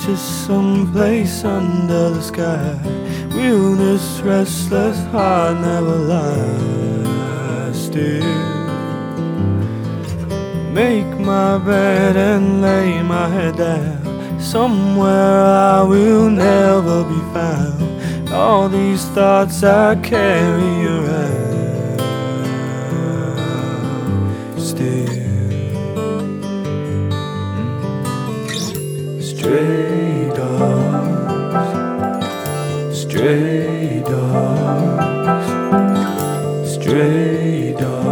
just someplace under the sky. Will this restless heart never lie still? Make my bed and lay my head down somewhere I will never be found. All these thoughts I carry around still. Stray dogs, stray dogs, stray dogs.